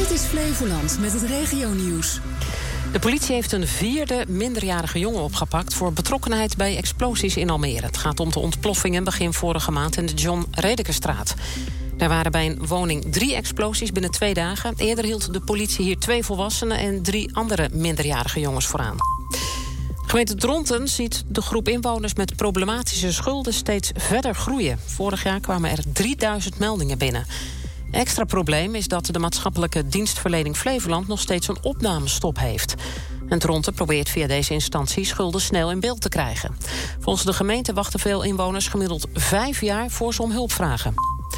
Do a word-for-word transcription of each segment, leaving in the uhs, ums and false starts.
Dit is Flevoland met het regionieuws. De politie heeft een vierde minderjarige jongen opgepakt voor betrokkenheid bij explosies in Almere. Het gaat om de ontploffingen begin vorige maand in de John Redekerstraat. Er waren bij een woning drie explosies binnen twee dagen. Eerder hield de politie hier twee volwassenen en drie andere minderjarige jongens vooraan. De gemeente Dronten ziet de groep inwoners met problematische schulden steeds verder groeien. Vorig jaar kwamen er drieduizend meldingen binnen. Extra probleem is dat de maatschappelijke dienstverlening Flevoland nog steeds een opnamestop heeft. En Dronten probeert via deze instantie schulden snel in beeld te krijgen. Volgens de gemeente wachten veel inwoners gemiddeld vijf jaar voor ze om hulp vragen.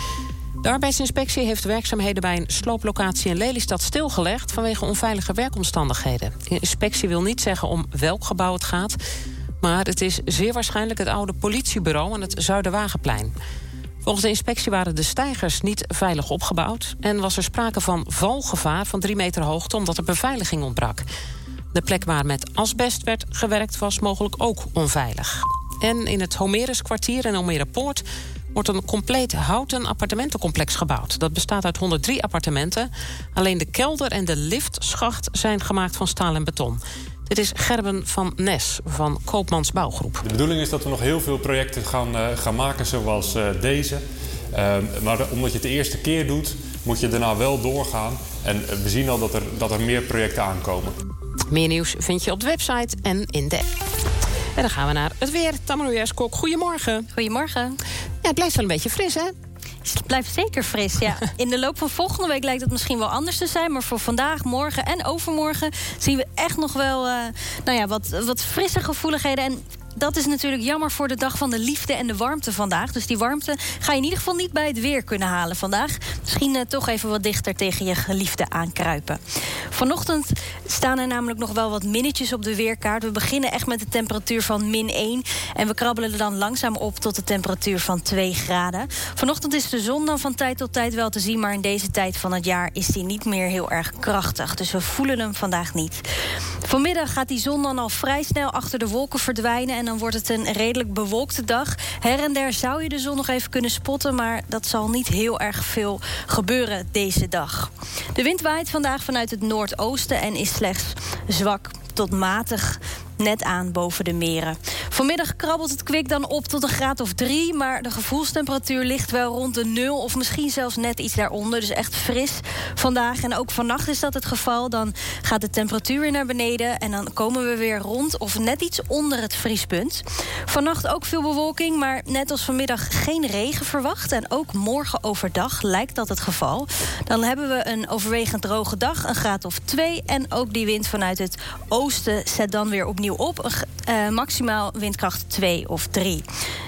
De arbeidsinspectie heeft werkzaamheden bij een slooplocatie in Lelystad stilgelegd vanwege onveilige werkomstandigheden. De inspectie wil niet zeggen om welk gebouw het gaat, maar het is zeer waarschijnlijk het oude politiebureau aan het Zuiderwagenplein. Volgens de inspectie waren de steigers niet veilig opgebouwd en was er sprake van valgevaar van drie meter hoogte omdat er beveiliging ontbrak. De plek waar met asbest werd gewerkt was mogelijk ook onveilig. En in het Homeruskwartier in Almere Poort wordt een compleet houten appartementencomplex gebouwd. Dat bestaat uit honderdrie appartementen. Alleen de kelder en de liftschacht zijn gemaakt van staal en beton. Dit is Gerben van Nes van Koopmans Bouwgroep. De bedoeling is dat we nog heel veel projecten gaan, uh, gaan maken zoals uh, deze. Uh, maar de, omdat je het de eerste keer doet, moet je daarna wel doorgaan. En uh, we zien al dat er, dat er meer projecten aankomen. Meer nieuws vind je op de website en in de app. En dan gaan we naar het weer. Tamarou Kok, goedemorgen. Goedemorgen. Ja, het blijft wel een beetje fris, hè? Het blijft zeker fris, ja. In de loop van volgende week lijkt het misschien wel anders te zijn. Maar voor vandaag, morgen en overmorgen zien we echt nog wel uh, nou ja, wat, wat frisse gevoeligheden. En dat is natuurlijk jammer voor de dag van de liefde en de warmte vandaag. Dus die warmte ga je in ieder geval niet bij het weer kunnen halen vandaag. Misschien uh, toch even wat dichter tegen je geliefde aankruipen. Vanochtend staan er namelijk nog wel wat minnetjes op de weerkaart. We beginnen echt met de temperatuur van min één. En we krabbelen er dan langzaam op tot de temperatuur van twee graden. Vanochtend is de zon dan van tijd tot tijd wel te zien. Maar in deze tijd van het jaar is die niet meer heel erg krachtig. Dus we voelen hem vandaag niet. Vanmiddag gaat die zon dan al vrij snel achter de wolken verdwijnen. En dan wordt het een redelijk bewolkte dag. Her en der zou je de zon nog even kunnen spotten, maar dat zal niet heel erg veel gebeuren deze dag. De wind waait vandaag vanuit het noordoosten en is slechts zwak tot matig, net aan boven de meren. Vanmiddag krabbelt het kwik dan op tot een graad of drie, maar de gevoelstemperatuur ligt wel rond de nul of misschien zelfs net iets daaronder. Dus echt fris vandaag en ook vannacht is dat het geval. Dan gaat de temperatuur weer naar beneden en dan komen we weer rond of net iets onder het vriespunt. Vannacht ook veel bewolking, maar net als vanmiddag geen regen verwacht. En ook morgen overdag lijkt dat het geval. Dan hebben we een overwegend droge dag, een graad of twee. En ook die wind vanuit het oosten zet dan weer opnieuw op. Uh, maximaal windkracht twee of drie.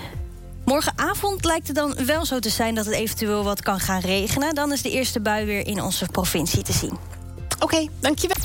Morgenavond lijkt het dan wel zo te zijn dat het eventueel wat kan gaan regenen. Dan is de eerste bui weer in onze provincie te zien. Oké, okay, dankjewel.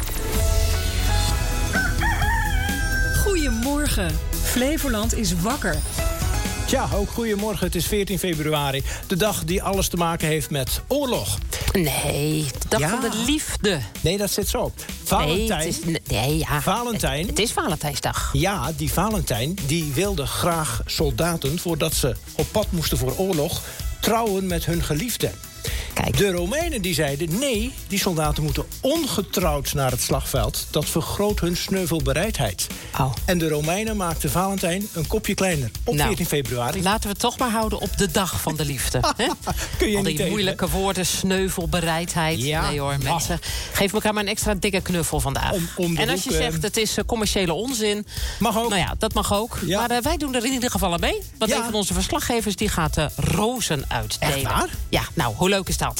Goedemorgen. Flevoland is wakker. Ja, ook goedemorgen. Het is veertien februari. De dag die alles te maken heeft met oorlog. Nee, de dag ja. van de liefde. Nee, dat zit zo. Valentijn. Nee, het is, nee ja. Valentijn. Het, het is Valentijnsdag. Ja, die Valentijn die wilde graag soldaten, voordat ze op pad moesten voor oorlog, trouwen met hun geliefde. Kijk. De Romeinen die zeiden, nee, die soldaten moeten ongetrouwd naar het slagveld. Dat vergroot hun sneuvelbereidheid. Oh. En de Romeinen maakten Valentijn een kopje kleiner op nou, veertien februari. Laten we het toch maar houden op de dag van de liefde. Hè? Kun je Al die niet moeilijke tegen. woorden, sneuvelbereidheid. Ja. Nee hoor, mensen, oh. geef elkaar maar een extra dikke knuffel vandaag. Om, om en als hoek, je zegt, het is uh, commerciële onzin. Mag ook. Nou ja, dat mag ook. Ja. Maar uh, wij doen er in ieder geval aan mee. Want ja. een van onze verslaggevers die gaat uh, rozen uitdelen. Echt waar? Ja, nou, hoe leuk is dat?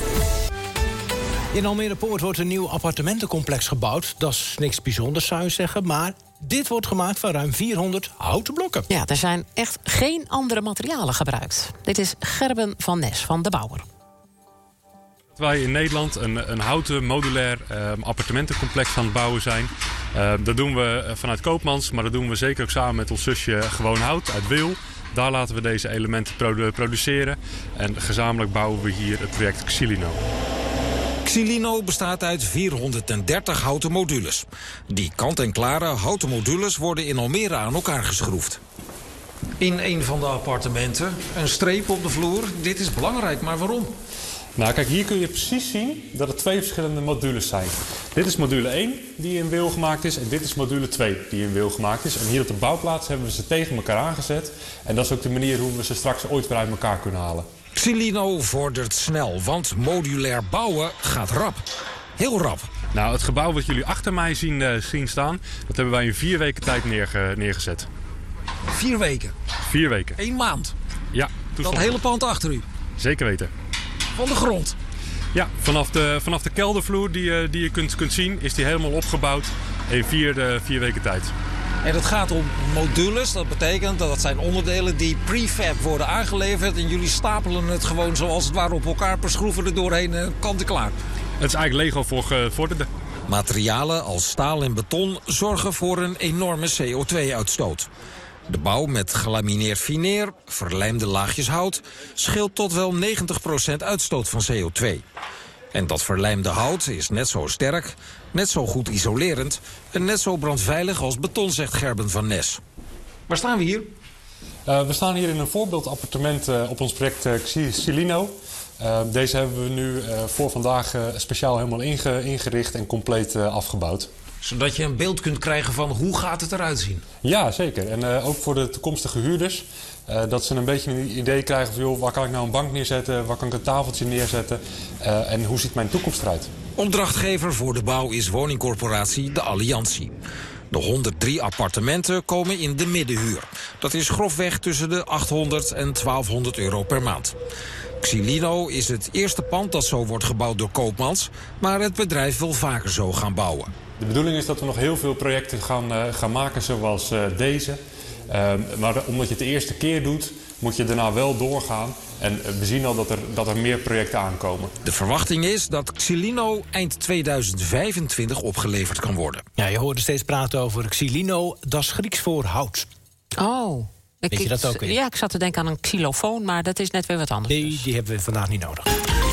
In Almere Poort wordt een nieuw appartementencomplex gebouwd. Dat is niks bijzonders, zou je zeggen, maar dit wordt gemaakt van ruim vierhonderd houten blokken. Ja, er zijn echt geen andere materialen gebruikt. Dit is Gerben van Nes van De Bouwer. Wij in Nederland een, een houten modulair uh, appartementencomplex aan het bouwen zijn. Uh, dat doen we vanuit Koopmans, maar dat doen we zeker ook samen met ons zusje Gewoon Hout uit Wil. Daar laten we deze elementen produ- produceren. En gezamenlijk bouwen we hier het project Xilino. Xilino bestaat uit vierhonderddertig houten modules. Die kant-en-klare houten modules worden in Almere aan elkaar geschroefd. In een van de appartementen een streep op de vloer. Dit is belangrijk, maar waarom? Nou, kijk, hier kun je precies zien dat er twee verschillende modules zijn. Dit is module één die in Wehl gemaakt is en dit is module twee die in Wehl gemaakt is. En hier op de bouwplaats hebben we ze tegen elkaar aangezet. En dat is ook de manier hoe we ze straks ooit weer uit elkaar kunnen halen. Xilino vordert snel, want modulair bouwen gaat rap. Heel rap. Nou, het gebouw wat jullie achter mij zien, uh, zien staan, dat hebben wij in vier weken tijd neerge- neergezet. Vier weken? Vier weken. Eén maand? Ja. Dat hele pand achter u? Zeker weten. Van de grond? Ja, vanaf de, vanaf de keldervloer die, uh, die je kunt, kunt zien, is die helemaal opgebouwd in vier, uh, vier weken tijd. En het gaat om modules, dat betekent dat het zijn onderdelen die prefab worden aangeleverd en jullie stapelen het gewoon zoals het ware op elkaar per schroeven er doorheen en kant en klaar. Het is eigenlijk Lego voor gevorderde. Materialen als staal en beton zorgen voor een enorme C O twee uitstoot. De bouw met gelamineerd fineer, verlijmde laagjes hout, scheelt tot wel negentig procent uitstoot van C O twee. En dat verlijmde hout is net zo sterk, net zo goed isolerend en net zo brandveilig als beton, zegt Gerben van Nes. Waar staan we hier? Uh, we staan hier in een voorbeeldappartement uh, op ons project uh, Xilino. Uh, deze hebben we nu uh, voor vandaag uh, speciaal helemaal inge- ingericht en compleet uh, afgebouwd. Zodat je een beeld kunt krijgen van hoe gaat het eruit zien? Ja, zeker. En uh, ook voor de toekomstige huurders. Uh, dat ze een beetje een idee krijgen van, joh, waar kan ik nou een bank neerzetten? Waar kan ik een tafeltje neerzetten? Uh, en hoe ziet mijn toekomst eruit? Opdrachtgever voor de bouw is woningcorporatie De Alliantie. De honderddrie appartementen komen in de middenhuur. Dat is grofweg tussen de achthonderd en twaalfhonderd euro per maand. Xilino is het eerste pand dat zo wordt gebouwd door Koopmans, maar het bedrijf wil vaker zo gaan bouwen. De bedoeling is dat we nog heel veel projecten gaan, uh, gaan maken zoals uh, deze. Uh, maar omdat je het de eerste keer doet, moet je daarna wel doorgaan. En uh, we zien al dat er, dat er meer projecten aankomen. De verwachting is dat Xilino eind tweeduizend vijfentwintig opgeleverd kan worden. Ja, je hoorde steeds praten over Xilino, dat is Grieks voor hout. Oh. Weet je dat ook weer? Ja, ik zat te denken aan een xylofoon, maar dat is net weer wat anders. Nee, dus. die hebben we vandaag niet nodig.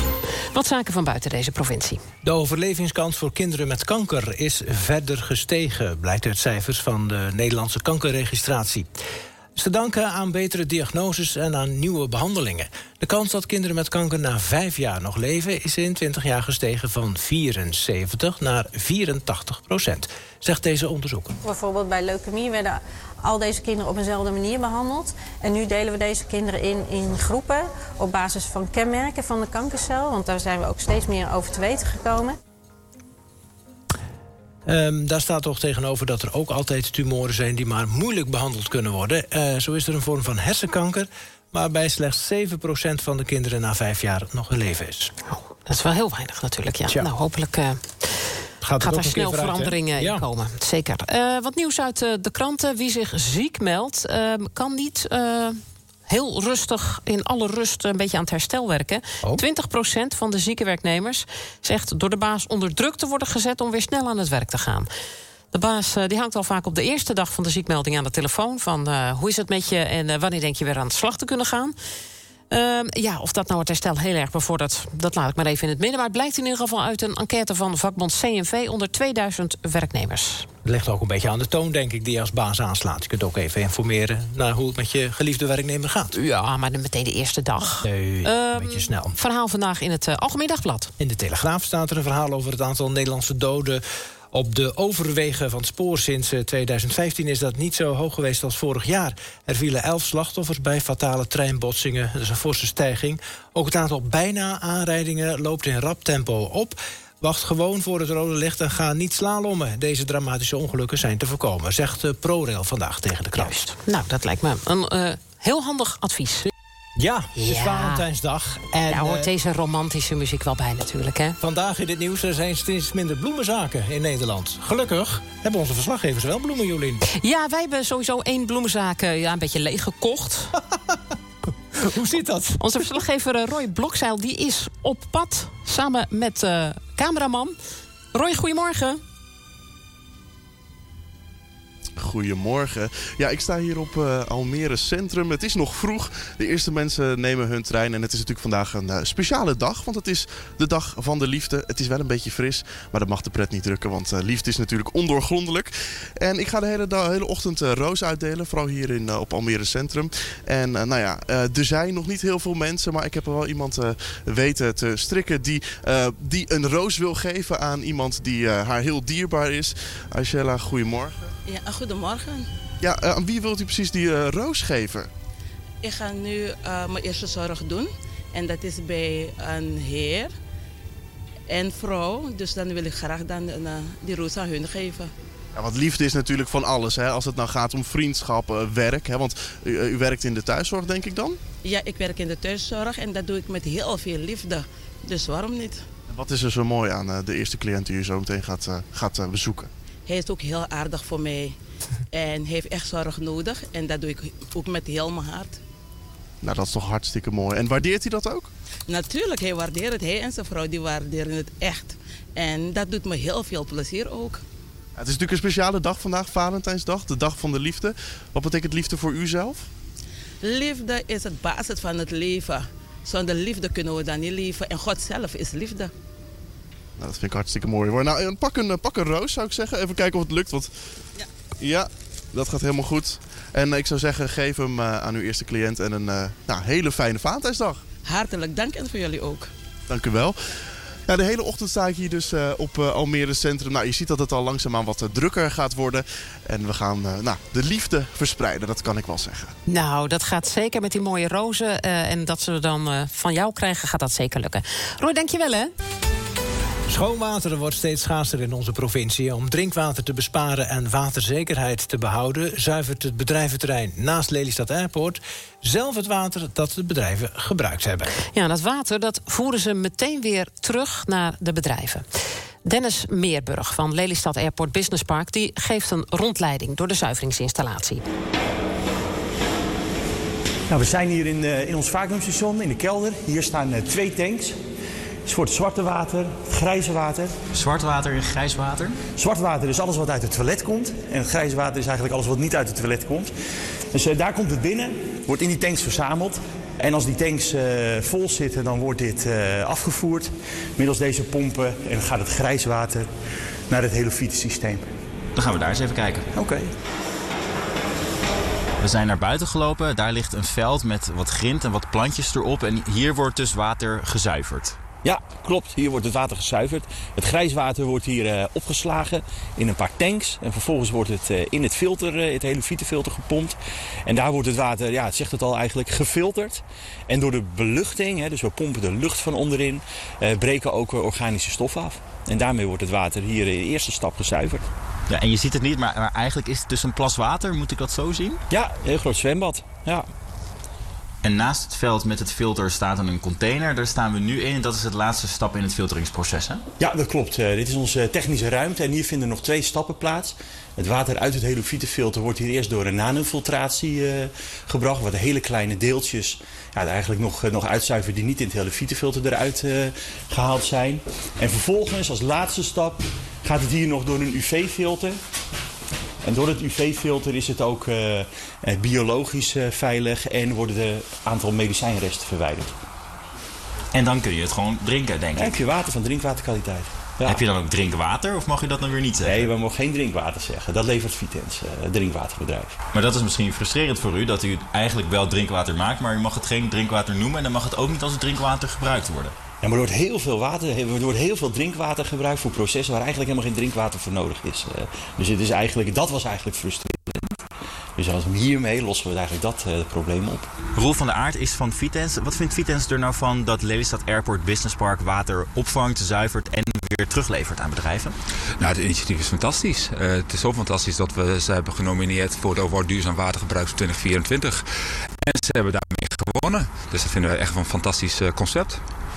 Wat zaken van buiten deze provincie? De overlevingskans voor kinderen met kanker is verder gestegen, blijkt uit cijfers van de Nederlandse kankerregistratie. Is te danken aan betere diagnoses en aan nieuwe behandelingen. De kans dat kinderen met kanker na vijf jaar nog leven is in twintig jaar gestegen van vierenzeventig naar vierentachtig procent, zegt deze onderzoeker. Bijvoorbeeld bij leukemie werden al deze kinderen op eenzelfde manier behandeld. En nu delen we deze kinderen in in groepen op basis van kenmerken van de kankercel. Want daar zijn we ook steeds meer over te weten gekomen. Um, daar staat toch tegenover dat er ook altijd tumoren zijn die maar moeilijk behandeld kunnen worden. Uh, zo is er een vorm van hersenkanker, waarbij slechts zeven procent van de kinderen na vijf jaar nog in leven is. Oh, dat is wel heel weinig natuurlijk, ja. Tja. Nou, hopelijk uh, gaat, gaat er snel vooruit, veranderingen ja. in komen. Zeker. Uh, wat nieuws uit uh, de kranten. Wie zich ziek meldt, uh, kan niet Uh, heel rustig, in alle rust, een beetje aan het herstel werken. Oh. twintig procent van de zieke werknemers zegt door de baas onder druk te worden gezet om weer snel aan het werk te gaan. De baas die hangt al vaak op de eerste dag van de ziekmelding aan de telefoon van uh, hoe is het met je en uh, wanneer denk je weer aan de slag te kunnen gaan. Uh, ja, of dat nou het herstel heel erg bevordert, dat laat ik maar even in het midden. Maar het blijkt in ieder geval uit een enquête van vakbond C N V onder tweeduizend werknemers. Het ligt ook een beetje aan de toon, denk ik, die je als baas aanslaat. Je kunt ook even informeren naar hoe het met je geliefde werknemer gaat. Ja, maar dan meteen de eerste dag. Nee, Uh, een beetje snel. Verhaal vandaag in het uh, Algemeen Dagblad. In de Telegraaf staat er een verhaal over het aantal Nederlandse doden op de overwegen van het spoor. Sinds tweeduizend vijftien is dat niet zo hoog geweest als vorig jaar. Er vielen elf slachtoffers bij fatale treinbotsingen. Dat is een forse stijging. Ook het aantal bijna aanrijdingen loopt in rap tempo op. Wacht gewoon voor het rode licht en ga niet slalommen. Deze dramatische ongelukken zijn te voorkomen, zegt ProRail vandaag tegen de krant. Juist. Nou, dat lijkt me een uh, heel handig advies. Ja, het is Ja. Valentijnsdag. En Daar hoort uh, deze romantische muziek wel bij natuurlijk, hè? vandaag in het nieuws er zijn steeds minder bloemenzaken in Nederland. Gelukkig hebben onze verslaggevers wel bloemen, Jolien. Ja, wij hebben sowieso één bloemenzaak uh, ja, een beetje leeg gekocht. Hoe zit dat? Onze verslaggever uh, Roy Blokzeil die is op pad samen met uh, cameraman. Roy, goedemorgen. Goedemorgen. Ja, ik sta hier op uh, Almere Centrum. Het is nog vroeg. De eerste mensen nemen hun trein. En het is natuurlijk vandaag een uh, speciale dag. Want het is de dag van de liefde. Het is wel een beetje fris. Maar dat mag de pret niet drukken. Want uh, liefde is natuurlijk ondoorgrondelijk. En ik ga de hele, de hele ochtend uh, roos uitdelen. Vooral hier in, uh, op Almere Centrum. En uh, nou ja, uh, er zijn nog niet heel veel mensen. Maar ik heb er wel iemand uh, weten te strikken. Die, uh, die een roos wil geven aan iemand die uh, haar heel dierbaar is. Angela, goedemorgen. Ja, goedemorgen. Ja, uh, aan wie wilt u precies die uh, roos geven? Ik ga nu uh, mijn eerste zorg doen. En dat is bij een heer en vrouw. Dus dan wil ik graag dan, uh, die roos aan hun geven. Ja, want liefde is natuurlijk van alles. Hè? Als het nou gaat om vriendschap, uh, werk. Hè? Want u, u werkt in de thuiszorg, denk ik dan? Ja, ik werk in de thuiszorg. En dat doe ik met heel veel liefde. Dus waarom niet? En wat is er zo mooi aan uh, de eerste cliënt die u zo meteen gaat, uh, gaat uh, bezoeken? Hij is ook heel aardig voor mij. En heeft echt zorg nodig. En dat doe ik ook met heel mijn hart. Nou, dat is toch hartstikke mooi. En waardeert hij dat ook? Natuurlijk, hij waardeert het. Hij en zijn vrouw die waarderen het echt. En dat doet me heel veel plezier ook. Ja, het is natuurlijk een speciale dag vandaag, Valentijnsdag. De dag van de liefde. Wat betekent liefde voor u zelf? Liefde is het basis van het leven. Zonder liefde kunnen we dan niet leven. En God zelf is liefde. Nou, dat vind ik hartstikke mooi. Nou, pak een, pak een roos, zou ik zeggen. Even kijken of het lukt. Want... Ja. ja, dat gaat helemaal goed. En ik zou zeggen, geef hem uh, aan uw eerste cliënt. En een uh, nou, hele fijne Valentijnsdag. Hartelijk dank en voor jullie ook. Dank u wel. Ja, de hele ochtend sta ik hier dus uh, op uh, Almere Centrum. Nou, je ziet dat het al langzaamaan wat uh, drukker gaat worden. En we gaan uh, nou, de liefde verspreiden, dat kan ik wel zeggen. Nou, dat gaat zeker met die mooie rozen. Uh, en dat ze dan uh, van jou krijgen, gaat dat zeker lukken. Roy, dank je wel, hè? Schoon water wordt steeds schaarser in onze provincie. Om drinkwater te besparen en waterzekerheid te behouden... zuivert het bedrijventerrein naast Lelystad Airport zelf het water dat de bedrijven gebruikt hebben. Ja, dat water dat voeren ze meteen weer terug naar de bedrijven. Dennis Meerburg van Lelystad Airport Business Park... die geeft een rondleiding door de zuiveringsinstallatie. Nou, we zijn hier in, uh, in ons vacuümstation in de kelder. Hier staan uh, twee tanks. Het is voor het zwarte water, het grijze water. Zwart water en grijs water? Zwart water is alles wat uit het toilet komt. En het grijze water is eigenlijk alles wat niet uit het toilet komt. Dus uh, daar komt het binnen, wordt in die tanks verzameld. En als die tanks uh, vol zitten, dan wordt dit uh, afgevoerd middels deze pompen. En dan gaat het grijze water naar het hele systeem. Dan gaan we daar eens even kijken. Oké. Okay. We zijn naar buiten gelopen. Daar ligt een veld met wat grind en wat plantjes erop. En hier wordt dus water gezuiverd. Ja, klopt. Hier wordt het water gezuiverd. Het grijswater wordt hier uh, opgeslagen in een paar tanks. En vervolgens wordt het uh, in het filter, uh, het hele filter gepompt. En daar wordt het water, ja, het zegt het al eigenlijk, gefilterd. En door de beluchting, hè, dus we pompen de lucht van onderin, uh, breken ook uh, organische stoffen af. En daarmee wordt het water hier in de eerste stap gezuiverd. Ja, en je ziet het niet, maar, maar eigenlijk is het dus een plas water. Moet ik dat zo zien? Ja, een heel groot zwembad. Ja. En naast het veld met het filter staat dan een container. Daar staan we nu in en dat is het laatste stap in het filteringsproces, hè? Ja, dat klopt. Uh, dit is onze technische ruimte en hier vinden nog twee stappen plaats. Het water uit het helofietenfilter wordt hier eerst door een nanofiltratie uh, gebracht. Wat hele kleine deeltjes ja, eigenlijk nog, uh, nog uitzuiveren die niet in het helofietenfilter eruit uh, gehaald zijn. En vervolgens als laatste stap gaat het hier nog door een U V-filter. En door het U V-filter is het ook uh, biologisch uh, veilig en worden een aantal medicijnresten verwijderd. En dan kun je het gewoon drinken, denk ik. Dan heb je water van drinkwaterkwaliteit. Ja. Heb je dan ook drinkwater of mag je dat dan weer niet zeggen? Nee, we mogen geen drinkwater zeggen. Dat levert Vitens, uh, het drinkwaterbedrijf. Maar dat is misschien frustrerend voor u, dat u eigenlijk wel drinkwater maakt, maar u mag het geen drinkwater noemen en dan mag het ook niet als drinkwater gebruikt worden. Ja, maar er wordt heel veel water, er wordt heel veel drinkwater gebruikt voor processen waar eigenlijk helemaal geen drinkwater voor nodig is. Dus het is eigenlijk, dat was eigenlijk frustrerend. Dus als we hiermee lossen we eigenlijk dat uh, probleem op. Roel van der Aert is van Vitens. Wat vindt Vitens er nou van dat Lelystad Airport Business Park water opvangt, zuivert en weer teruglevert aan bedrijven? Nou, het initiatief is fantastisch. Uh, het is zo fantastisch dat we ze hebben genomineerd voor de Award Duurzaam Watergebruik van twintig vierentwintig. En ze hebben daarmee gewonnen. Dus dat vinden we echt een fantastisch uh, concept.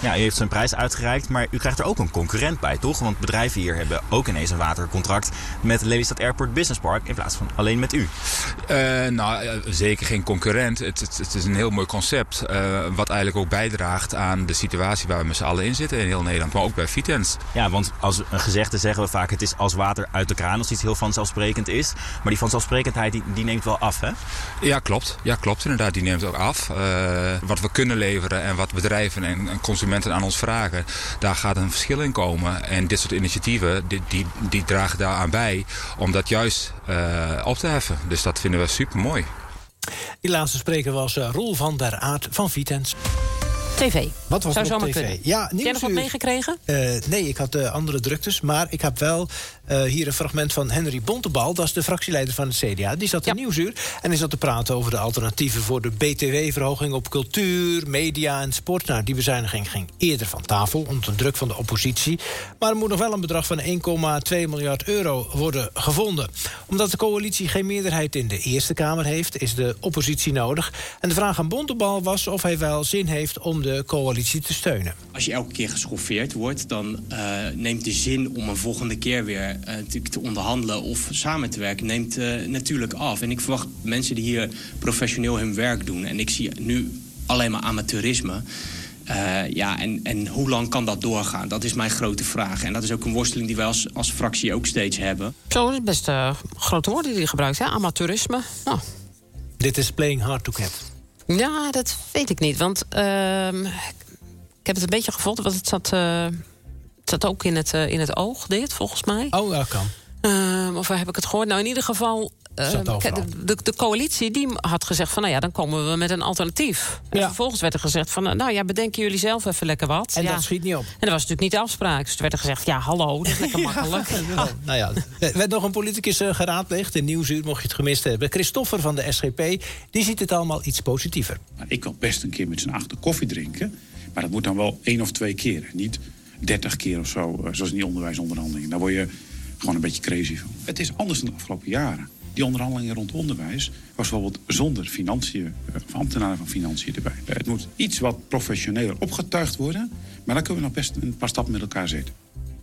Ja, u heeft een prijs uitgereikt, maar u krijgt er ook een concurrent bij, toch? Want bedrijven hier hebben ook ineens een watercontract met Lelystad Airport Business Park in plaats van alleen met u. Uh, nou, uh, zeker geen concurrent. Het, het, het is een heel mooi concept, uh, wat eigenlijk ook bijdraagt aan de situatie waar we met z'n allen in zitten in heel Nederland, maar ook bij Vitens. Ja, want als een gezegde zeggen we vaak, het is als water uit de kraan, als iets heel vanzelfsprekend is. Maar die vanzelfsprekendheid die, die neemt wel af, hè? Ja, klopt. Ja, klopt inderdaad. Die neemt ook af. Uh, wat we kunnen leveren en wat bedrijven en, en consumenten aan ons vragen, daar gaat een verschil in komen. En dit soort initiatieven, die, die, die dragen daaraan bij om dat juist uh, op te heffen. Dus dat vinden we super mooi. Die laatste spreker was uh, Roel van der Aart van Vitens. T V. Wat was Zou er op tv? kunnen. Ja, Heb jij nog wat meegekregen? Uh, nee, ik had uh, andere druktes. Maar ik heb wel uh, hier een fragment van Henry Bontebal. Dat is de fractieleider van het C D A. Die zat in ja. Nieuwsuur en die zat te praten over de alternatieven voor de B T W-verhoging op cultuur, media en sport. Nou, die bezuiniging ging eerder van tafel onder druk van de oppositie. Maar er moet nog wel een bedrag van één komma twee miljard euro worden gevonden. Omdat de coalitie geen meerderheid in de Eerste Kamer heeft, is de oppositie nodig. En de vraag aan Bontebal was of hij wel zin heeft om de coalitie te steunen. Als je elke keer geschoffeerd wordt, dan uh, neemt de zin om een volgende keer weer uh, te onderhandelen of samen te werken, neemt uh, natuurlijk af. En ik verwacht mensen die hier professioneel hun werk doen. En ik zie nu alleen maar amateurisme. Uh, ja, en, en hoe lang kan dat doorgaan? Dat is mijn grote vraag. En dat is ook een worsteling die wij als, als fractie ook steeds hebben. Zo, dat is best uh, grote woorden die je gebruikt, hè? Amateurisme. Oh. Dit is playing hard to get. Ja, dat weet ik niet. Want uh, ik heb het een beetje gevoeld. Want het zat, uh, het zat ook in het, uh, in het oog, dit, volgens mij. Oh, dat kan. Uh, of waar heb ik het gehoord? Nou, in ieder geval, uh, de, de, de coalitie die had gezegd van, nou ja, dan komen we met een alternatief. En ja. vervolgens werd er gezegd van, nou ja, bedenken jullie zelf even lekker wat. En ja. dat schiet niet op. En dat was natuurlijk niet de afspraak. Dus er werd er gezegd, ja, hallo, dat is lekker ja, makkelijk. Ja. Nou ja, er werd nog een politicus uh, geraadpleegd in Nieuwsuur, mocht je het gemist hebben. Christoffer van de S G P, die ziet het allemaal iets positiever. Ik wil best een keer met z'n achter koffie drinken, maar dat moet dan wel één of twee keer. Niet dertig keer of zo, uh, zoals in die onderwijsonderhandelingen. Daar word je gewoon een beetje crazy van. Het is anders dan de afgelopen jaren. Die onderhandelingen rond onderwijs was bijvoorbeeld zonder financiën, of ambtenaren van financiën erbij. Het moet iets wat professioneler opgetuigd worden, maar dan kunnen we nog best een paar stappen met elkaar zetten.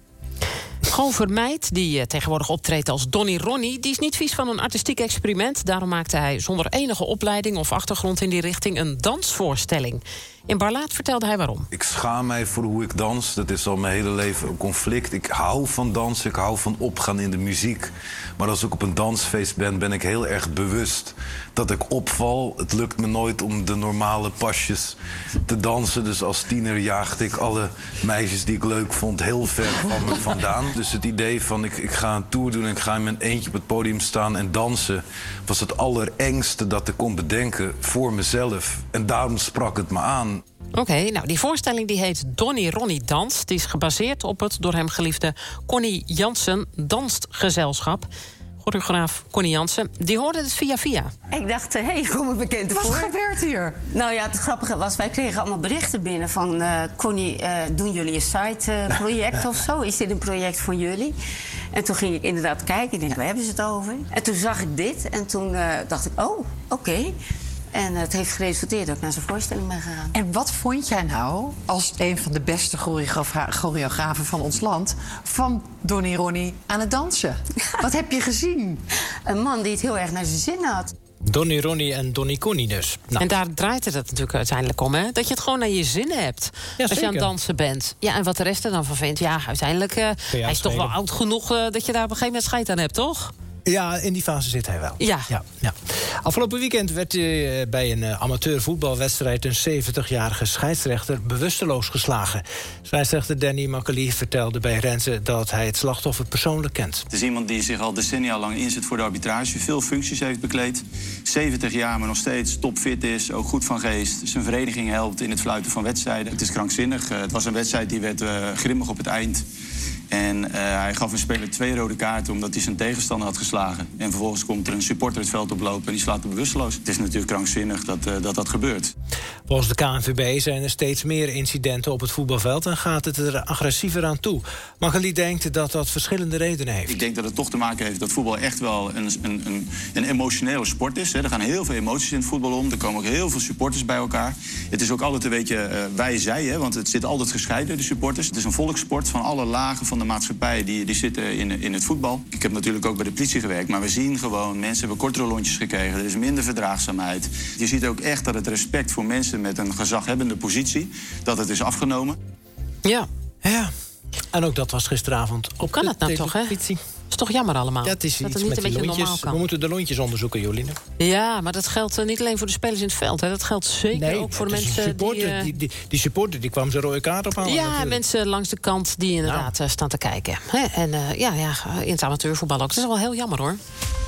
Gewoon Vermeijt, die uh, tegenwoordig optreedt als Donny Ronnie, die is niet vies van een artistiek experiment. Daarom maakte hij zonder enige opleiding of achtergrond in die richting een dansvoorstelling. In Barlaat vertelde hij waarom. Ik schaam mij voor hoe ik dans. Dat is al mijn hele leven een conflict. Ik hou van dansen, ik hou van opgaan in de muziek. Maar als ik op een dansfeest ben, ben ik heel erg bewust dat ik opval. Het lukt me nooit om de normale pasjes te dansen. Dus als tiener jaagde ik alle meisjes die ik leuk vond heel ver van me vandaan. Dus het idee van ik, ik ga een tour doen en ik ga in mijn eentje op het podium staan en dansen was het allerengste dat ik kon bedenken voor mezelf. En daarom sprak het me aan. Oké, okay, nou die voorstelling die heet Donny Ronnie Danst. Die is gebaseerd op het door hem geliefde Connie Jansen Dansgezelschap. Choreograaf Connie Jansen, die hoorde het via via. Ik dacht, hé, hey, kom een bekende voor. Wat gebeurt hier? Nou ja, het grappige was, wij kregen allemaal berichten binnen van... Uh, Connie, uh, doen jullie een site-project uh, of zo? Is dit een project van jullie? En toen ging ik inderdaad kijken. Ik denk, waar hebben ze het over? En toen zag ik dit en toen uh, dacht ik, oh, oké. Okay. En het heeft geresulteerd dat ik naar zijn voorstelling ben gegaan. En wat vond jij nou als een van de beste choreografen van ons land... van Donny Ronnie aan het dansen? Wat heb je gezien? Een man die het heel erg naar zijn zin had. Donny Ronnie en Donny Connie dus. Nou. En daar draait het natuurlijk uiteindelijk om, hè? Dat je het gewoon naar je zin hebt. Ja, als je aan het dansen bent. Ja, en wat de rest er dan van vindt. Ja, uiteindelijk uh, hij is toch wel oud genoeg uh, dat je daar op een gegeven moment scheid aan hebt, toch? Ja, in die fase zit hij wel. Ja. ja, ja. Afgelopen weekend werd uh, bij een uh, amateurvoetbalwedstrijd... een zeventigjarige scheidsrechter bewusteloos geslagen. Scheidsrechter Danny Makkely vertelde bij Renze... dat hij het slachtoffer persoonlijk kent. Het is iemand die zich al decennia lang inzet voor de arbitrage... veel functies heeft bekleed. zeventig jaar, maar nog steeds topfit is, ook goed van geest. Zijn vereniging helpt in het fluiten van wedstrijden. Het is krankzinnig. Uh, het was een wedstrijd die werd uh, grimmig op het eind... En uh, hij gaf een speler twee rode kaarten omdat hij zijn tegenstander had geslagen. En vervolgens komt er een supporter het veld oplopen en die slaat hem bewusteloos. Het is natuurlijk krankzinnig dat uh, dat, dat gebeurt. Volgens de K N V B zijn er steeds meer incidenten op het voetbalveld en gaat het er agressiever aan toe. Magali denkt dat dat verschillende redenen heeft. Ik denk dat het toch te maken heeft dat voetbal echt wel een, een, een, een emotionele sport is. Hè. Er gaan heel veel emoties in het voetbal om. Er komen ook heel veel supporters bij elkaar. Het is ook altijd een beetje uh, wij-zij, hè, want het zit altijd gescheiden, de supporters. Het is een volkssport van alle lagen van de maatschappij die, die zitten in, in het voetbal. Ik heb natuurlijk ook bij de politie gewerkt, maar we zien gewoon, mensen hebben kortere lontjes gekregen. Er is minder verdraagzaamheid. Je ziet ook echt dat het respect voor mensen met een gezaghebbende positie, dat het is afgenomen. Ja. Ja. En ook dat was gisteravond op kan de het nou toch, hè? televisie. Is toch jammer allemaal? Ja, het is dat iets het niet met een die beetje lontjes. normaal kan. We moeten de lontjes onderzoeken, Joline. Ja, maar dat geldt uh, niet alleen voor de spelers in het veld. Hè. Dat geldt zeker nee, ook voor de het is mensen een supporter, die, uh... die, die... Die supporter die kwam zijn rode kaart ophalen. Ja, natuurlijk. mensen langs de kant die inderdaad nou. uh, staan te kijken. Hè? En uh, ja, ja, in het amateurvoetbal ook. Het is wel heel jammer, hoor.